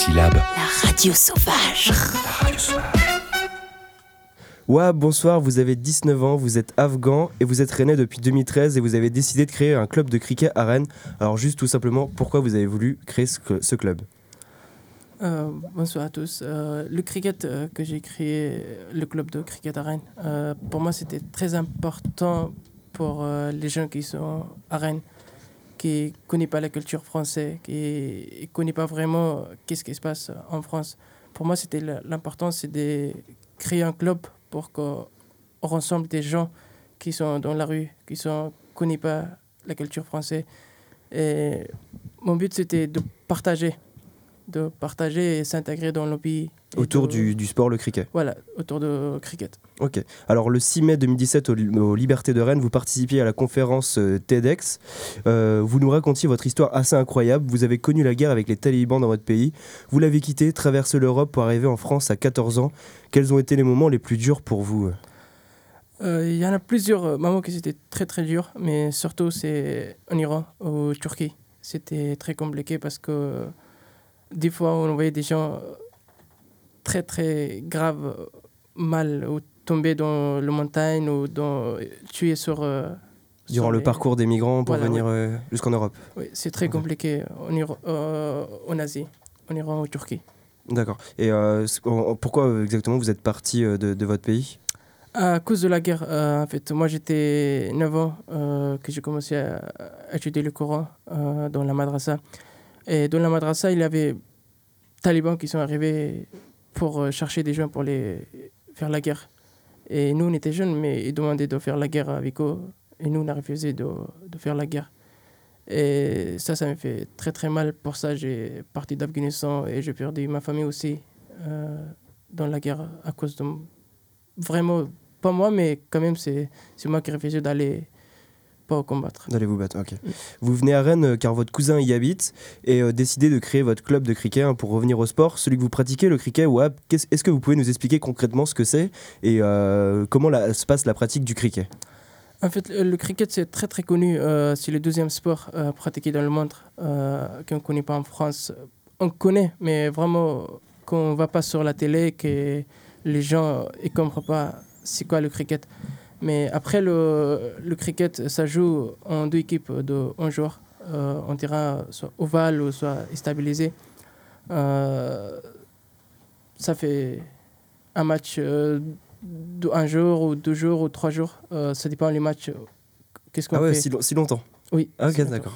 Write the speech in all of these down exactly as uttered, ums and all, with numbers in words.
syllabes. La radio sauvage. La radio sauvage. Ouais, bonsoir, vous avez dix-neuf ans, vous êtes afghan et vous êtes rennais depuis deux mille treize et vous avez décidé de créer un club de cricket à Rennes. Alors juste tout simplement, pourquoi vous avez voulu créer ce, ce club ? Euh, bonsoir à tous. Euh, le cricket euh, que j'ai créé, le club de cricket à Rennes, euh, pour moi c'était très important pour euh, les gens qui sont à Rennes, qui ne connaissent pas la culture française, qui ne connaissent pas vraiment qu'est-ce qui se passe en France. Pour moi, c'était l'important, c'est de créer un club pour qu'on rassemble des gens qui sont dans la rue, qui ne connaissent pas la culture française. Et mon but, c'était de partager, de partager et s'intégrer dans le pays. Autour de... du, du sport, le cricket. Voilà, autour de cricket. Ok. Alors le six mai deux mille dix-sept au, au Libertés de Rennes, vous participiez à la conférence euh, TEDx. Euh, vous nous racontiez votre histoire assez incroyable. Vous avez connu la guerre avec les talibans dans votre pays. Vous l'avez quitté, traversé l'Europe pour arriver en France à quatorze ans. Quels ont été les moments les plus durs pour vous ? Il euh, y en a plusieurs euh, moments qui étaient très très durs, mais surtout c'est en Iran, en Turquie. C'était très compliqué parce que des fois on voyait des gens très très graves, mal, ou tomber dans la montagne ou dans, tués sur... Euh, Durant sur le les... parcours des migrants pour voilà, venir oui. euh, jusqu'en Europe. Oui, c'est très okay. compliqué en, Ira- euh, en Asie, en Iran, en Turquie. D'accord. Et euh, pourquoi exactement vous êtes parti de, de votre pays ? À cause de la guerre, euh, en fait. Moi, j'étais neuf ans euh, que j'ai commencé à, à étudier le Coran euh, dans la madrasa. Et dans la madrasa, il y avait des talibans qui sont arrivés pour chercher des gens pour les faire la guerre. Et nous, on était jeunes, mais ils demandaient de faire la guerre avec eux. Et nous, on a refusé de, de faire la guerre. Et ça, ça m'a fait très, très mal. Pour ça, j'ai parti d'Afghanistan et j'ai perdu ma famille aussi euh, dans la guerre à cause de... Vraiment, pas moi, mais quand même, c'est, c'est moi qui ai refusé d'aller pas combattre. D'aller vous battre, ok. Mm. Vous venez à Rennes car votre cousin y habite et euh, décidez de créer votre club de cricket hein, pour revenir au sport. Celui que vous pratiquez, le cricket, ouais, est-ce que vous pouvez nous expliquer concrètement ce que c'est et euh, comment la, se passe la pratique du cricket ? En fait, le cricket, c'est très très connu. Euh, c'est le deuxième sport euh, pratiqué dans le monde euh, qu'on ne connaît pas en France. On connaît, mais vraiment, quand on ne va pas sur la télé, que les gens ne comprennent pas c'est quoi le cricket. Mais après, le, le cricket, ça joue en deux équipes de onze joueurs, euh, en terrain soit ovale ou soit stabilisé. Euh, ça fait un match euh, de un jour ou deux jours ou trois jours. Euh, ça dépend des matchs. Qu'est-ce qu'on ah ouais, fait si, lo- si longtemps. Oui. Ah, ok, d'accord.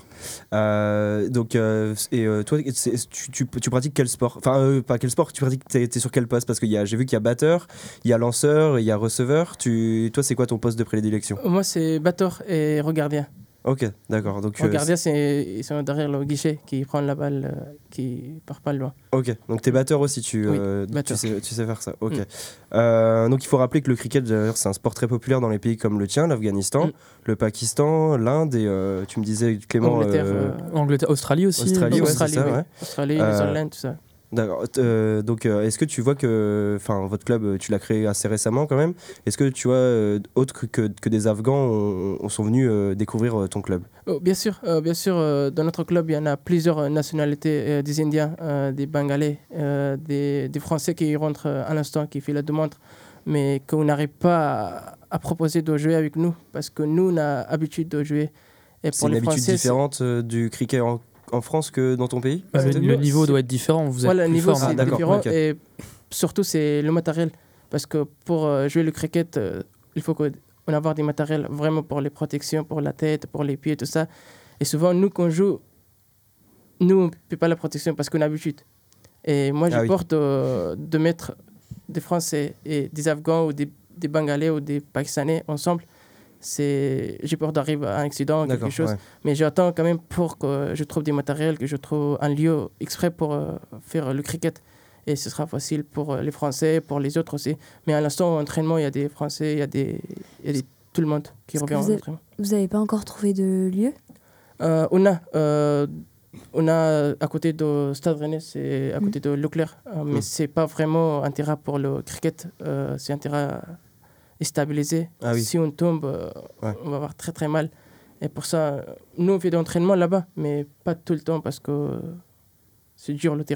Euh, donc, euh, et euh, toi, c'est, tu, tu, tu pratiques quel sport ? Enfin, euh, pas quel sport, tu pratiques, t'es, t'es sur quel poste ? Parce que y a, j'ai vu qu'il y a batteur, il y a lanceur, il y a receveur. Tu, toi, c'est quoi ton poste de prédilection ? Moi, c'est batteur et gardien. Ok, d'accord. Donc, Le euh, gardien, c'est, ils sont derrière le guichet qui prend la balle, euh, qui part pas loin. Ok, donc t'es batteur aussi, tu, Oui, euh, batteur. tu, sais, tu sais faire ça. Ok. Mm. Euh, donc il faut rappeler que le cricket, d'ailleurs, c'est un sport très populaire dans les pays comme le tien, l'Afghanistan, Mm. le Pakistan, l'Inde et euh, tu me disais Clément. Angleterre, euh, euh, Angleterre, Australie aussi. Australie, ouais, Australie, c'est ça, oui. ouais. Australie, Euh, les Irlande, tout ça. D'accord. Euh, donc, euh, est-ce que tu vois que, enfin, votre club, tu l'as créé assez récemment quand même. Est-ce que tu vois euh, autres que, que des Afghans on, on sont venus euh, découvrir euh, ton club ? Oh, bien sûr, euh, bien sûr. Euh, dans notre club, il y en a plusieurs nationalités, euh, des Indiens, euh, des Bengalais, euh, des, des Français qui rentrent à l'instant, qui font la demande, mais qu'on n'arrive pas à, à proposer de jouer avec nous parce que nous, on a l'habitude de jouer. Et C'est pour une les habitude Français, différente euh, du cricket en, en France que dans ton pays ? Bah, le, c'est- le niveau c'est- doit être différent. Vous êtes Voilà, le plus niveau, fort. c'est Ah, d'accord, différent. ok. Et surtout, c'est le matériel. Parce que pour euh, jouer le cricket, euh, il faut qu'on ait avoir des matériels vraiment pour les protections, pour la tête, pour les pieds, tout ça. Et souvent, nous, quand on joue, nous, on ne peut pas la protection parce qu'on a l'habitude. Et moi, j'ai Ah oui. peur de, de mettre des Français et des Afghans ou des, des Bengalais ou des Pakistanais ensemble. C'est... J'ai peur d'arriver à un accident, quelque D'accord, chose. ouais. Mais j'attends quand même pour que je trouve des matériels, que je trouve un lieu exprès pour euh, faire le cricket. Et ce sera facile pour euh, les Français, pour les autres aussi. Mais à l'instant, au entraînement, il y a des Français, il y a, des, il y a des, tout le monde qui Est-ce revient que en vous avez- entraînement. Vous n'avez pas encore trouvé de lieu ? Euh, on a, euh, on a à côté de Stade Rennais, c'est à côté de Leclerc, euh, mais Mm. c'est pas vraiment un terrain pour le cricket. Euh, c'est un terrain stabilisé. Ah oui. Si on tombe, euh, Ouais. on va avoir très très mal. Et pour ça, nous on fait de l'entraînement là-bas, mais pas tout le temps parce que c'est dur le terrain.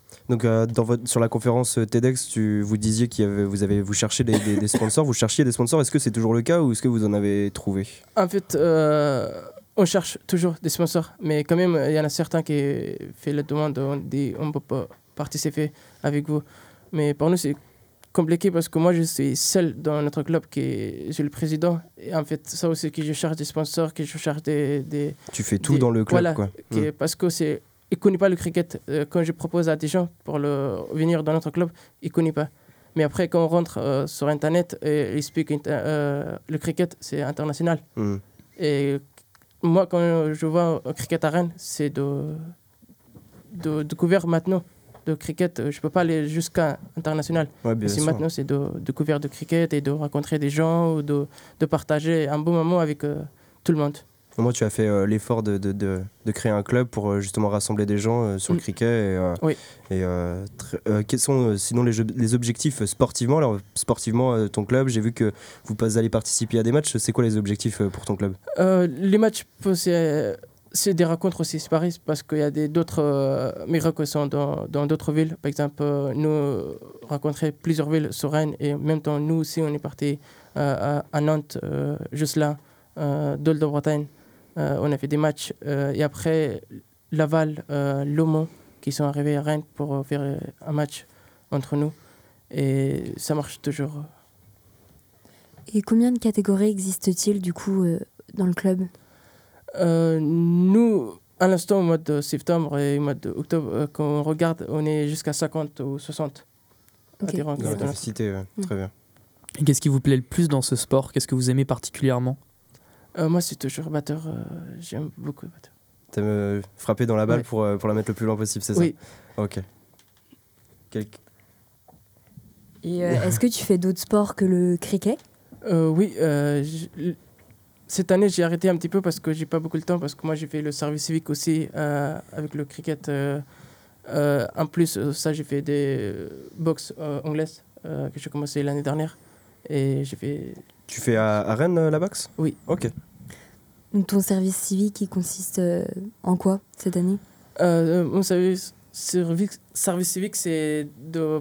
Donc euh, dans votre, sur la conférence TEDx, tu, vous disiez que vous, avez, vous cherchiez des, des, des sponsors, vous cherchiez des sponsors, est-ce que c'est toujours le cas ou est-ce que vous en avez trouvé? En fait, euh, on cherche toujours des sponsors, mais quand même, il y en a certains qui font la demande, on dit on ne peut pas participer avec vous. Mais pour nous, c'est compliqué parce que moi, je suis seul dans notre club, qui est, je suis le président. Et en fait, ça aussi, que je cherche des sponsors, que je cherche des... des tu fais tout des, dans le club, voilà, quoi. Qui, mmh. Parce que c'est... Ils ne connaissent pas le cricket. Euh, quand je propose à des gens pour le, venir dans notre club, ils ne connaissent pas. Mais après, quand on rentre euh, sur Internet, et ils speak euh, le cricket, c'est international. Mmh. Et moi, quand je vois au cricket à Rennes, c'est de, de, de découvrir maintenant de cricket. Je ne peux pas aller jusqu'à international. Ouais, bien sûr. Maintenant, c'est de découvrir de cricket et de rencontrer des gens ou de, de partager un bon moment avec euh, tout le monde. Moi, tu as fait euh, l'effort de, de, de, de créer un club pour euh, justement rassembler des gens euh, sur mmh. le cricket. Et, euh, oui. et euh, tr- euh, quels sont euh, sinon les, les objectifs sportivement? Alors, sportivement, euh, ton club, j'ai vu que vous allez participer à des matchs. C'est quoi les objectifs euh, pour ton club? euh, Les matchs, c'est, c'est des rencontres aussi, c'est pareil, parce qu'il y a des, d'autres euh, miracles qui sont dans, dans d'autres villes. Par exemple, euh, nous rencontrer plusieurs villes sur Rennes et en même temps, nous aussi, on est partis euh, à, à Nantes, euh, juste là, euh, Dol de Bretagne. Euh, on a fait des matchs euh, et après Laval, euh, Lomont qui sont arrivés à Rennes pour faire un match entre nous et ça marche toujours. Et combien de catégories existe-t-il du coup euh, dans le club? euh, Nous, à l'instant au mois de septembre et au mois d'octobre, euh, quand on regarde, on est jusqu'à cinquante ou soixante. Okay. Dans la capacité, ouais. mmh. Très bien. Et qu'est-ce qui vous plaît le plus dans ce sport? Qu'est-ce que vous aimez particulièrement? Euh, moi, c'est toujours batteur. Euh, j'aime beaucoup le batteur. T'aimes euh, frapper dans la balle ouais. pour, euh, pour la mettre le plus loin possible, c'est ça? Oui. Ok. Quel... Et euh, est-ce que tu fais d'autres sports que le cricket? euh, Oui. Euh, j... Cette année, j'ai arrêté un petit peu parce que j'ai pas beaucoup de temps, parce que moi, j'ai fait le service civique aussi euh, avec le cricket. Euh, euh, en plus, ça, j'ai fait des boxe euh, anglaises euh, que j'ai commencé l'année dernière. Et j'ai fait... Tu fais à, à Rennes la boxe? Oui. Ok. Donc ton service civique, il consiste euh, en quoi cette année? euh, Mon service, service, service civique, c'est de,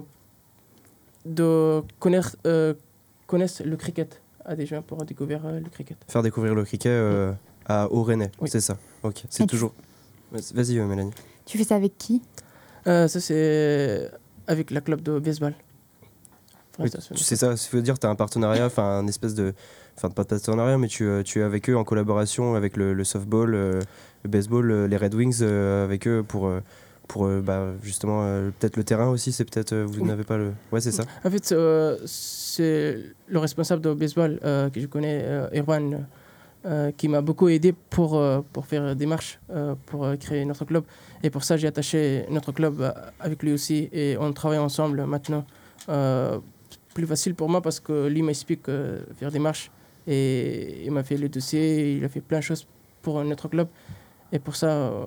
de connaître, euh, connaître le cricket à des gens pour découvrir euh, le cricket. Faire découvrir le cricket euh, oui. à, au Rennais, oui. C'est ça. Ok. C'est Et toujours... Tu... Vas-y euh, Mélanie. Tu fais ça avec qui? euh, Ça c'est avec la club de baseball. Oui, tu sais ça, ça veut dire que tu as un partenariat, enfin un espèce de... Enfin pas de partenariat, mais tu, tu es avec eux en collaboration avec le, le softball, euh, le baseball, euh, les Red Wings, euh, avec eux pour, euh, pour euh, bah, justement, euh, peut-être le terrain aussi, c'est peut-être... Euh, vous oui. n'avez pas le... Ouais, c'est ça. En fait, euh, c'est le responsable de baseball euh, que je connais, euh, Erwan, euh, qui m'a beaucoup aidé pour, euh, pour faire des marches, euh, pour euh, créer notre club. Et pour ça, j'ai attaché notre club avec lui aussi et on travaille ensemble maintenant. Euh, plus facile pour moi parce que lui m'explique euh, faire des marches et il m'a fait le dossier, il a fait plein de choses pour notre club et pour ça euh,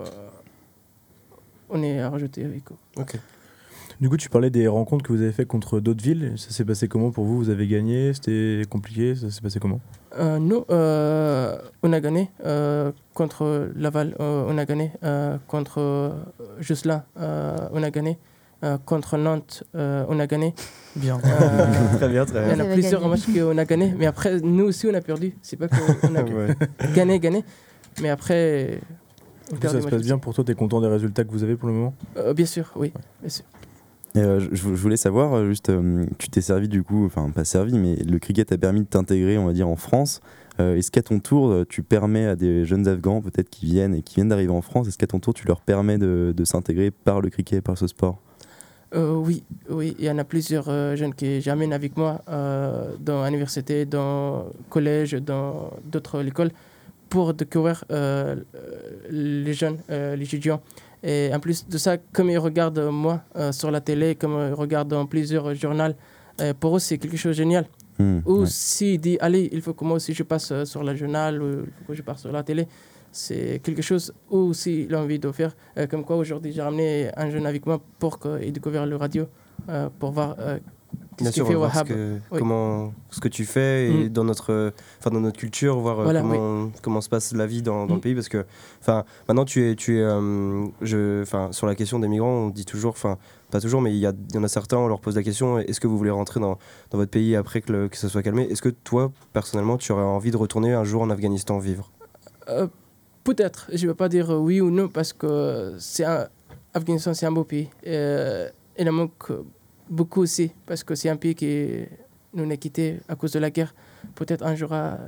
on est à rajouter avec eux. Ok. Du coup tu parlais des rencontres que vous avez fait contre d'autres villes, ça s'est passé comment pour vous? Vous avez gagné? C'était compliqué? Ça s'est passé comment? euh, Nous euh, on a gagné euh, contre Laval, euh, on a gagné euh, contre euh, Josselin, euh, on a gagné Euh, contre Nantes, euh, on a gagné. Bien. Euh, très bien, très bien. Il y en a plusieurs matchs qu'on a gagné, mais après, nous aussi, on a perdu. C'est pas qu'on a ouais. gagné, gagné, mais après, on perd. Ça se passe bien pour toi? T'es content des résultats que vous avez pour le moment? euh, Bien sûr, oui. Ouais. Bien sûr. Euh, je, je voulais savoir, juste, euh, tu t'es servi du coup, enfin pas servi, mais le cricket a permis de t'intégrer, on va dire, en France. Euh, est-ce qu'à ton tour, tu permets à des jeunes Afghans, peut-être qui viennent et qui viennent d'arriver en France, est-ce qu'à ton tour, tu leur permets de, de s'intégrer par le cricket, par ce sport? Euh, oui, oui, il y en a plusieurs euh, jeunes que j'amène avec moi euh, dans l'université, dans le collège, dans d'autres écoles pour découvrir euh, les jeunes, euh, les étudiants. Et en plus de ça, comme ils regardent moi euh, sur la télé, comme ils regardent dans plusieurs journaux, euh, pour eux c'est quelque chose de génial. Mmh, ou ouais. S'ils disent, allez, il faut que moi aussi je passe sur le journal ou il faut que je passe sur la télé. C'est quelque chose où s'il a envie de faire. Euh, comme quoi, aujourd'hui, j'ai ramené un jeune avec moi pour qu'il découvre le radio, euh, pour voir euh, Bien ce sûr, qu'il fait voir ce Wahab. que, Oui. comment, ce que tu fais et Mm. dans, notre, enfin, dans notre culture, voir euh, Voilà, comment, comment se passe la vie dans, dans Mm. le pays. Parce que maintenant, tu es, tu es, euh, je, sur la question des migrants, on dit toujours, pas toujours, mais il y, a, il y en a certains, on leur pose la question, est-ce que vous voulez rentrer dans, dans votre pays après que, le, que ça soit calmé? Est-ce que toi, personnellement, tu aurais envie de retourner un jour en Afghanistan vivre? Euh, Peut-être, je ne vais pas dire oui ou non parce que c'est un, Afghanistan, c'est un beau pays. Euh, il en manque beaucoup aussi parce que c'est un pays qui nous a quittés à cause de la guerre. Peut-être un jour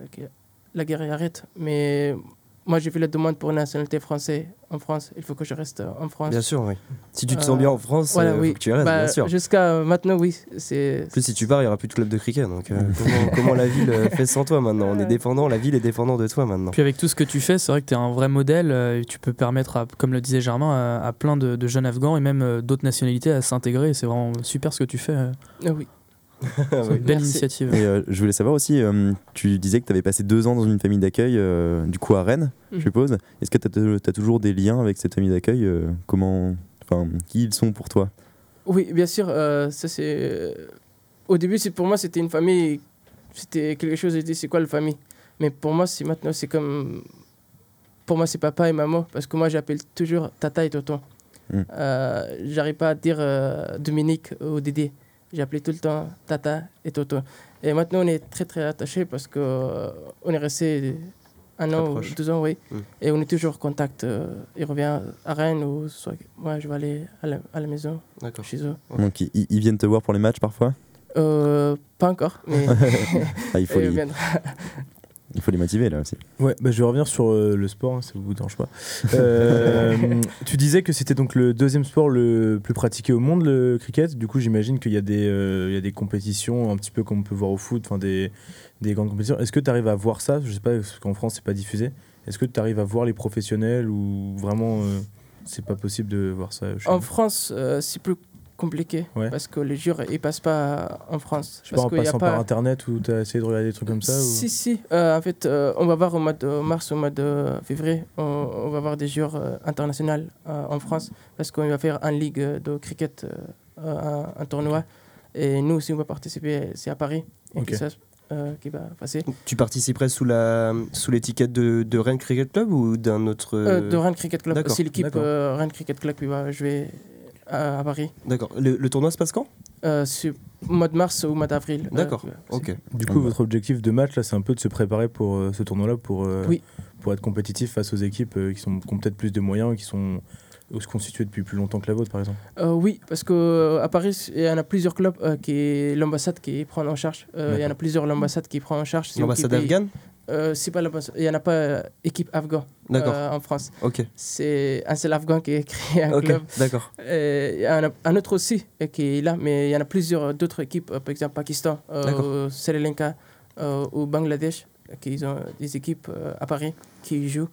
la guerre arrête, mais moi j'ai fait la demande pour une nationalité française en France. Il faut que je reste en France. Bien sûr, oui. Si tu te Euh, sens bien en France, voilà, il oui. faut que tu y restes, Bah, bien sûr. Jusqu'à maintenant, oui. C'est... En plus, si tu pars, il n'y aura plus de club de cricket. Donc, euh, comment, comment la ville euh, fait sans toi maintenant? On est dépendant, la ville est dépendante de toi maintenant. Puis avec tout ce que tu fais, c'est vrai que tu es un vrai modèle euh, et tu peux permettre, à, comme le disait Germain, à, à plein de, de jeunes Afghans et même euh, d'autres nationalités à s'intégrer. Et c'est vraiment super ce que tu fais. euh. Ah oui. C'est une belle Merci. initiative. Et euh, je voulais savoir aussi, euh, tu disais que tu avais passé deux ans dans une famille d'accueil, euh, du coup à Rennes, je Mhm. suppose. Est-ce que tu as toujours des liens avec cette famille d'accueil euh, Comment, enfin, qui ils sont pour toi? Oui, bien sûr. Euh, ça, c'est... Au début, c'est, pour moi, c'était une famille. C'était quelque chose, je dis, c'est quoi la famille? Mais pour moi, c'est maintenant, c'est comme. Pour moi, c'est papa et maman. Parce que moi, j'appelle toujours tata et tonton. Mm. Euh, j'arrive pas à dire euh, Dominique ou Dédé. J'appelais tout le temps tata et tonton. Et maintenant, on est très, très attachés parce qu'on euh, est resté un Très an ou proche. deux ans, oui. Mm. Et on est toujours en contact. Euh, il revient à Rennes ou soit moi, je vais aller à la, à la maison, D'accord. chez eux. Donc ils, ils viennent te voir pour les matchs parfois? Euh, pas encore, mais Ah, il, faut il les, viendra. il faut les motiver là aussi. Ouais, bah, je vais revenir sur euh, le sport, hein, ça vous dérange pas. Euh, tu disais que c'était donc le deuxième sport le plus pratiqué au monde, le cricket. Du coup, j'imagine qu'il y a des, euh, il y a des compétitions un petit peu comme on peut voir au foot, enfin des, des grandes compétitions. Est-ce que tu arrives à voir ça? Je sais pas, parce qu'en France, c'est pas diffusé. Est-ce que tu arrives à voir les professionnels ou vraiment euh, c'est pas possible de voir ça chez En nous? France, euh, c'est plus compliqué Ouais. parce que les joueurs ils passent pas en France. Je sais pas, parce en qu'il y a passant pas... par internet ou tu as essayé de regarder des trucs comme ça ou... Si, si. Euh, en fait, euh, on va voir au mois de mars, au mois de février, on, on va voir des joueurs euh, internationaux euh, en France parce qu'on va faire une ligue de cricket, euh, un, un tournoi. Et nous aussi, on va participer, c'est à Paris. Et Ok. que ça, euh, qui va passer. Tu participerais sous la sous l'étiquette de, de Rennes Cricket Club ou d'un autre Euh, de Rennes Cricket Club. d'accord, C'est l'équipe d'accord. euh, Rennes Cricket Club qui va jouer à, à Paris. D'accord. Le, le tournoi se passe quand? Euh, c'est au mois de mars ou au mois d'avril. Euh, D'accord. euh, Ok. Du Ah coup, bah. votre objectif de match, là, c'est un peu de se préparer pour euh, ce tournoi-là, pour, euh, Oui. pour être compétitif face aux équipes euh, qui, sont, qui ont peut-être plus de moyens et qui sont euh, constituées depuis plus longtemps que la vôtre, par exemple. Euh, oui, parce qu'à Paris, il y en a plusieurs clubs euh, qui l'ambassade qui prend en charge. Euh, il y en a D'accord. plusieurs l'ambassade qui prend en charge. C'est L'ambassade eux qui payent. afghane? Euh, c'est pas l'ambassade. Il n'y en a pas euh, équipe afghane D'accord. euh, en France. Ok. C'est un seul afghan qui a créé un Ok. club. D'accord. Et il y en a un autre aussi euh, qui est là, mais il y en a plusieurs d'autres équipes, euh, par exemple Pakistan, D'accord. euh, Sri Lanka euh, ou Bangladesh, qui ont des équipes euh, à Paris qui jouent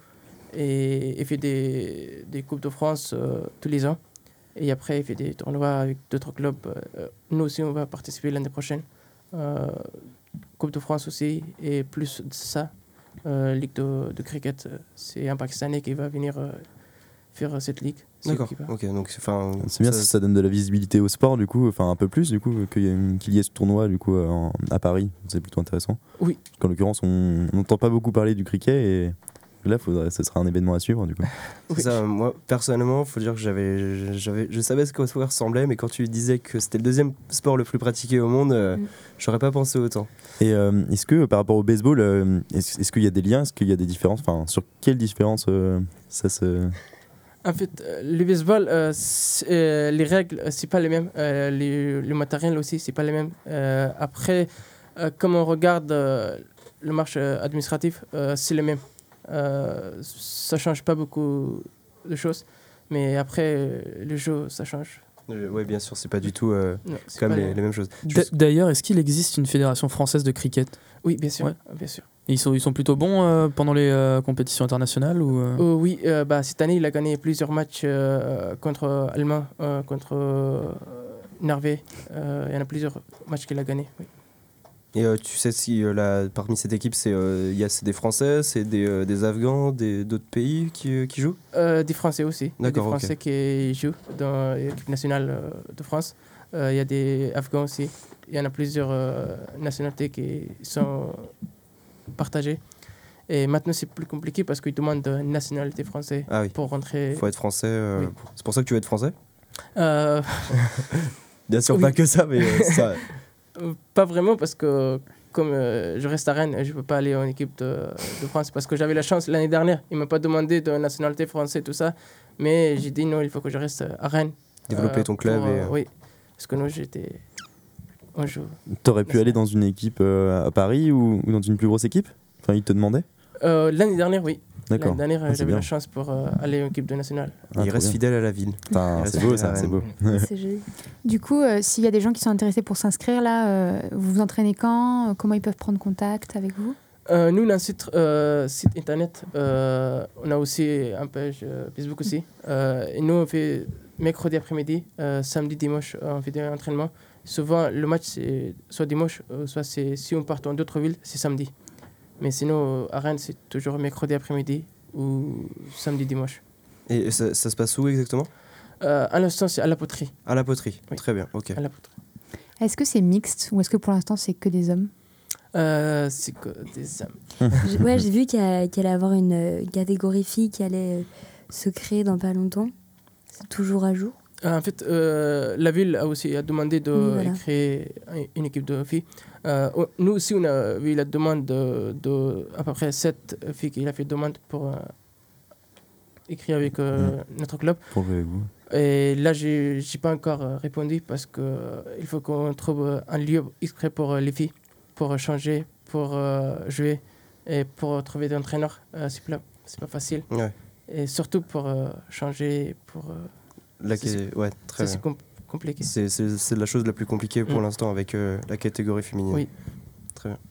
et il fait des, des Coupes de France euh, tous les ans. Et après, il fait des tournois avec d'autres clubs. Euh, nous aussi, on va participer l'année prochaine. Euh, Coupe de France aussi, et plus de ça, euh, Ligue de, de cricket. euh, C'est un Pakistanais qui va venir euh, faire cette ligue. C'est lui D'accord. qui va. Ok. Donc enfin. C'est bien, ça, ça donne de la visibilité au sport du coup, enfin un peu plus du coup qu'il y, ait- qu'il y ait ce tournoi du coup en- à Paris, c'est plutôt intéressant. Oui. Parce qu'en l'occurrence, on n'entend pas beaucoup parler du cricket et là, faudrait, ce sera un événement à suivre du coup. C'est Oui. ça, moi personnellement, faut dire que j'avais, j'avais, je savais ce que ça ressemblait, mais quand tu disais que c'était le deuxième sport le plus pratiqué au monde, euh, Mm. j'aurais pas pensé autant. Et euh, est-ce que par rapport au baseball, euh, est-ce, est-ce qu'il y a des liens, est-ce qu'il y a des différences, enfin sur quelles différences euh, ça se... En fait, euh, le baseball, euh, c'est- euh, les règles, euh, c'est pas les mêmes. Euh, les, le matériel aussi, c'est pas les mêmes. Euh, après, euh, comme on regarde euh, le marché euh, administratif, euh, c'est le même. Euh, ça change pas beaucoup de choses. Mais après, euh, le jeu, ça change. Euh, ouais, bien sûr, c'est pas du tout euh, Non, c'est comme pas les, le- les mêmes choses. D- D'ailleurs, est-ce qu'il existe une fédération française de cricket? Oui, bien sûr. Ouais. Bien sûr. Et ils sont, ils sont plutôt bons euh, pendant les euh, compétitions internationales ou euh Euh, oui, euh, bah, cette année, il a gagné plusieurs matchs euh, contre Allemands, euh, contre euh, Norvège. Euh, il y en a plusieurs matchs qu'il a gagnés. Oui. Et euh, tu sais si euh, là, parmi cette équipe, c'est euh, y a, c'est des Français, c'est des, euh, des Afghans, des, d'autres pays qui, euh, qui jouent? Euh, des Français aussi. Il y a des D'accord, ok. Français qui jouent dans l'équipe nationale euh, de France. Euh, Il y a des Afghans aussi. Il y en a plusieurs euh, nationalités qui sont partagées. Et maintenant, c'est plus compliqué parce qu'ils demandent une nationalité française Ah oui. pour rentrer. Il faut être français. euh, Oui. C'est pour ça que tu veux être français? Euh, Bien sûr, Oui. pas que ça, mais euh, ça. Euh, Pas vraiment parce que comme euh, je reste à Rennes, je ne peux pas aller en équipe de, de France parce que j'avais la chance l'année dernière. Ils ne m'ont pas demandé de nationalité française, tout ça. Mais j'ai dit non, il faut que je reste à Rennes. Développer ton club pour, euh, et- Oui, parce que nous, j'étais... On joue. T'aurais pu aller dans une équipe euh, à Paris ou, ou dans une plus grosse équipe? Enfin, ils te demandaient? Euh, l'année dernière, oui. D'accord. L'année dernière, Ah, c'est j'avais bien. la chance pour euh, aller en équipe de nationale. Ah, il trop reste bien. fidèle à la ville. Putain, Il reste c'est beau fidèle ça, à c'est Rennes. beau. C'est joli. Du coup, euh, s'il y a des gens qui sont intéressés pour s'inscrire là, euh, vous vous entraînez quand? Euh, Comment ils peuvent prendre contact avec vous? Euh, nous, on a un site, euh, site internet. Euh, on a aussi un page euh, Facebook aussi. Euh, et nous, on fait mercredi après-midi, euh, samedi, dimanche, euh, on fait des entraînements. Souvent, le match, c'est soit dimanche, euh, soit c'est, si on part dans d'autres villes, c'est samedi. Mais sinon, à Rennes, c'est toujours mercredi après-midi ou samedi, dimanche. Et ça, ça se passe où exactement? Euh, à l'instant, c'est à la poterie. À la poterie. Oui. Très bien, ok. À la poterie. Est-ce que c'est mixte ou est-ce que pour l'instant c'est que des hommes? Euh, c'est que des hommes. J'ai- Ouais, j'ai vu qu'il y a- qu'il allait y avoir une euh, catégorie filles qui allait euh, se créer dans pas longtemps. C'est toujours à jour. Euh, En fait, euh, la ville a aussi a demandé de Oui, voilà. créer un- une équipe de filles. Euh, on- nous aussi, on a vu la demande de, de à peu près sept filles qui a fait demande pour euh, écrire avec euh, notre club. Pour jouer avec vous. Et là, j'ai n'ai pas encore euh, répondu parce que euh, il faut qu'on trouve euh, un lieu exprès pour euh, les filles, pour euh, changer, pour euh, jouer et pour trouver des entraîneurs. Euh, c'est pas, c'est pas facile. Ouais. Et surtout pour euh, changer, pour euh, La Ça, ca- ouais, très ça, bien. c'est com- compliqué. C'est, c'est, c'est la chose la plus compliquée pour Mm. l'instant avec euh, la catégorie féminine. Oui. Très bien.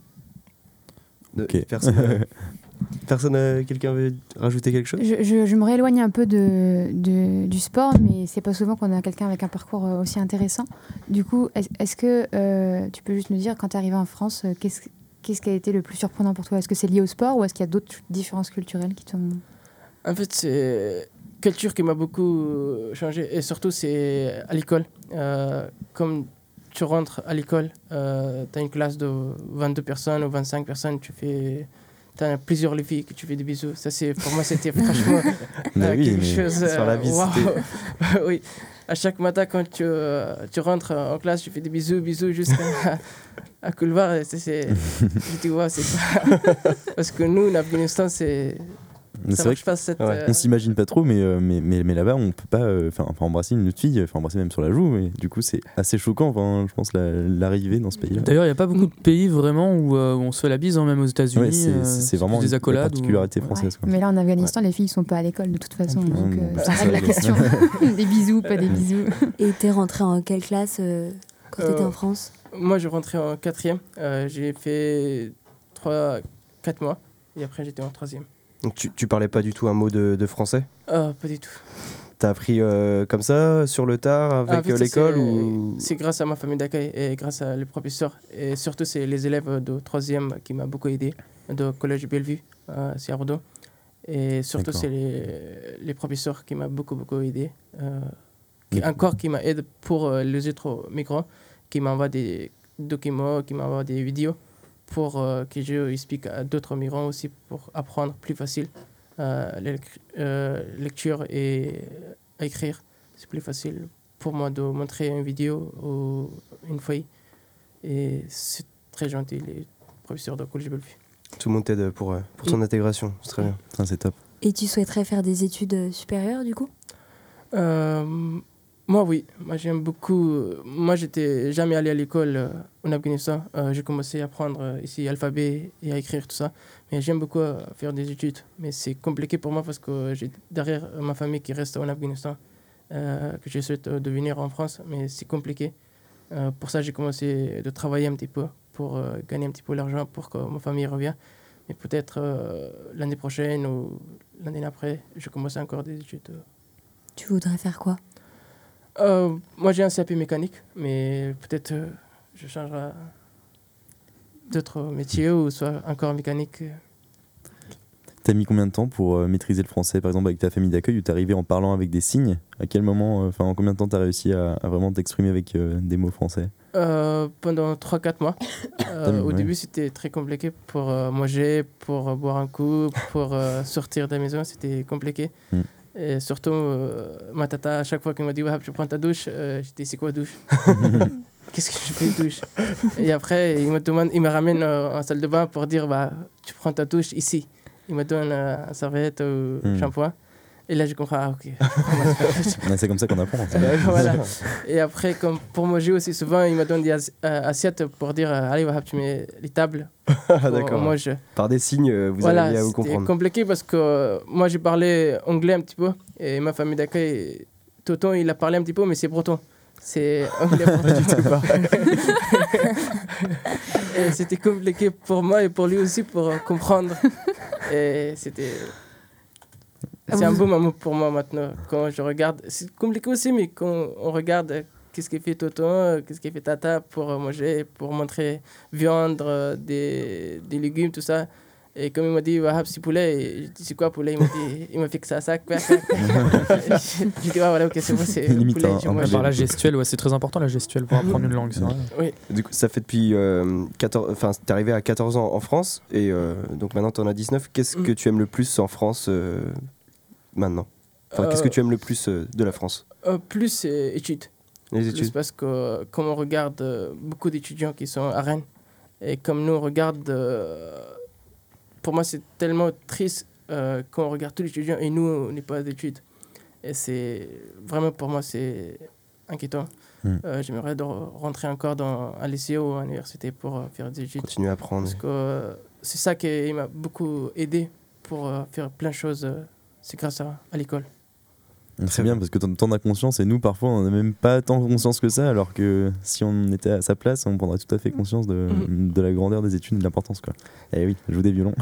De- Ok. Personne, euh, personne euh, quelqu'un veut rajouter quelque chose? Je, je- je me rééloigne un peu de, de- du sport, mais c'est pas souvent qu'on a quelqu'un avec un parcours euh, aussi intéressant. Du coup, est- est-ce que euh, tu peux juste nous dire, quand tu es arrivé en France, euh, qu'est-ce, qu'est-ce qui a été le plus surprenant pour toi? Est-ce que c'est lié au sport ou est-ce qu'il y a d'autres différences culturelles qui t'ont... En fait, c'est culture qui m'a beaucoup euh, changé et surtout c'est à l'école. Euh, comme tu rentres à l'école, euh, tu as une classe de vingt-deux personnes ou vingt-cinq personnes, tu fais tu as plusieurs les filles que tu fais des bisous. Ça c'est pour moi c'était franchement Bah euh, oui, quelque mais chose sur la euh, vie, waouh. Oui. À chaque matin quand tu, euh, tu rentres en classe, tu fais des bisous, bisous jusqu'à à couloir et c'est c'est je dis waouh, c'est pas parce que nous en Afghanistan c'est Mais ça c'est vrai marche pas cette Ouais. euh, On s'imagine pas trop, mais, euh, mais, mais, mais là-bas, on peut pas euh, enfin enfin, embrasser une autre fille, enfin embrasser même sur la joue, et du coup, c'est assez choquant, enfin, je pense, la- l'arrivée dans ce pays-là. D'ailleurs, il n'y a pas beaucoup de pays vraiment où, euh, où on se fait la bise, hein, même aux États-Unis. Ouais, c'est euh, c'est vraiment des une accolades. ou- particularité Ouais. française. Quoi. Mais là, en Afghanistan, les filles sont pas à l'école de toute façon. En plus. Donc, Mmh, euh, bah, ça ça, règle la bon. question. Des bisous, pas des bisous. Et t'es rentré en quelle classe euh, quand t'étais Euh, en France? Moi, je rentrais en quatrième. Euh, j'ai fait trois, quatre mois. Et après, j'étais en troisième. Donc tu, tu parlais pas du tout un mot de, de français? Ah, pas du tout. T'as appris euh, comme ça, sur le tard, avec Ah, en fait, euh, ça, l'école c'est- ou... C'est grâce à ma famille d'accueil et grâce à les professeurs. Et surtout, c'est les élèves de troisième qui m'ont beaucoup aidé, de Collège Bellevue, euh, c'est à Bordeaux. Et surtout, D'accord. c'est les, les professeurs qui m'ont beaucoup, beaucoup aidé. Euh, qui, D'accord. encore qui m'aident pour euh, les autres migrants, qui m'envoient des documents, qui m'envoient des vidéos pour euh, que je explique à d'autres migrants aussi pour apprendre plus facile euh, la lec- euh, lecture et à écrire. C'est plus facile pour moi de montrer une vidéo ou une feuille. Et c'est très gentil, les professeurs de Collège Bellevue. Tout le monde t'aide pour, euh, pour ton intégration, c'est très bien. Putain, c'est top. Et tu souhaiterais faire des études euh, supérieures du coup? Euh, moi, oui. Moi, j'aime beaucoup. euh, Moi, j'étais jamais allé à l'école euh, en Afghanistan. Euh, j'ai commencé à apprendre euh, ici l'alphabet et à écrire tout ça. Mais j'aime beaucoup euh, faire des études. Mais c'est compliqué pour moi parce que j'ai derrière euh, ma famille qui reste en Afghanistan, euh, que je souhaite euh, devenir en France. Mais c'est compliqué. Euh, pour ça, j'ai commencé de travailler un petit peu pour euh, gagner un petit peu d'argent pour que ma famille revienne. Mais peut-être euh, l'année prochaine ou l'année après, je commence encore des études. euh, Tu voudrais faire quoi? euh, moi, j'ai un C A P mécanique, mais peut-être euh, je changerai d'autres métiers ou soit encore mécanique. T'as mis combien de temps pour euh, maîtriser le français, par exemple, avec ta famille d'accueil, où t'es arrivé en parlant avec des signes, À quel moment, enfin en combien de temps tu as réussi à, à vraiment t'exprimer avec euh, des mots français? Euh, pendant trois quatre mois. Euh, au ouais. début, c'était très compliqué pour euh, manger, pour euh, boire un coup, pour euh, sortir de la maison, c'était compliqué. Mm. Et surtout, euh, ma tata, à chaque fois qu'elle m'a dit Wahab, tu prends ta douche, euh, j'ai dit c'est quoi douche? Qu'est-ce que je fais douche? Et après, il me, demande, il me ramène euh, en salle de bain pour dire bah, tu prends ta douche ici. Il me donne euh, une serviette ou Mm. shampoing. Et là, je comprends, ah ok. Ouais, c'est comme ça qu'on apprend. ça. Voilà. Et après, comme pour manger aussi, souvent, il me donne des assi- euh, assiettes pour dire euh, allez, Wahab, tu mets les tables. Ah, pour- d'accord. on mange. Par des signes, euh, vous Voilà, arrivez à vous c'était comprendre. compliqué parce que euh, moi, j'ai parlé anglais un petit peu. Et ma famille d'accueil, Tonton, il a parlé un petit peu, mais c'est breton. C'est anglais breton. Et c'était compliqué pour moi et pour lui aussi pour euh, comprendre. Et c'était. C'est un beau moment pour moi maintenant. Quand je regarde. C'est compliqué aussi, mais quand on regarde euh, qu'est-ce qu'il fait Tonton, euh, qu'est-ce qu'il fait Tata pour euh, manger, pour montrer viande, euh, des, des légumes, tout ça. Et comme il m'a dit, Wahab, c'est poulet. Et j'ai dit, c'est quoi poulet? Il m'a dit, il m'a fait que ça, ça. Quoi, quoi. J'ai dit, ah, voilà, ok, c'est bon, c'est Limite poulet. un- je un mange. Par la gestuelle, ouais, c'est très important la gestuelle pour apprendre une langue, c'est vrai. Oui. Du coup, ça fait depuis euh, quatorze, enfin, t'es arrivé à quatorze ans en France et euh, donc maintenant t'en as dix-neuf. Qu'est-ce Mm. que tu aimes le plus en France euh, maintenant? Enfin, qu'est-ce Euh, que tu aimes le plus euh, de la France? Euh, plus c'est études. Les Plus études. parce que comme on regarde euh, beaucoup d'étudiants qui sont à Rennes, et comme nous on regarde, euh, pour moi c'est tellement triste euh, quand on regarde tous les étudiants et nous on n'est pas d'études. Et c'est vraiment pour moi c'est inquiétant. Mm. Euh, J'aimerais de re- rentrer encore dans un lycée ou à l'université pour euh, faire des études. Continuer à apprendre. Parce que euh, c'est ça qui m'a beaucoup aidé pour euh, faire plein de choses. euh, c'est grâce à, à l'école. C'est bien parce que t'en t'en as conscience et nous parfois on n'a même pas tant conscience que ça alors que si on était à sa place on prendrait tout à fait conscience de, Mhm. de la grandeur des études et de l'importance quoi. Et oui, je joue des violons.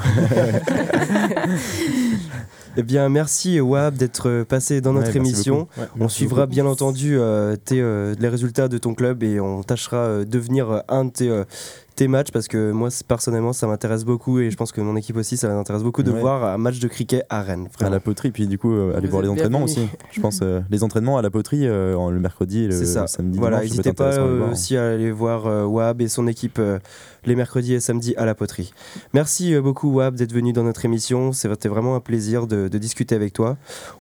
Eh bien, merci Wahab d'être passé dans notre Ouais, merci émission. beaucoup. Ouais, On merci suivra beaucoup. bien entendu euh, tes, euh, les résultats de ton club et on tâchera euh, de venir euh, un de tes, euh, tes matchs parce que moi c- personnellement ça m'intéresse beaucoup et je pense que mon équipe aussi ça m'intéresse beaucoup de Ouais. voir un match de cricket à Rennes. À Vraiment. la poterie, puis du coup, euh, aller Vous voir les êtes entraînements bienvenus. aussi. Je pense euh, les entraînements à la poterie euh, en- le mercredi et le C'est ça. samedi. Voilà, dimanche, ça peut n'hésitez être pas intéressant à aller euh, voir. aussi à aller voir euh, Wahab et son équipe euh, les mercredis et samedis à la poterie. Merci euh, beaucoup Wahab d'être venu dans notre émission. C'était vraiment un plaisir de, de discuter avec toi.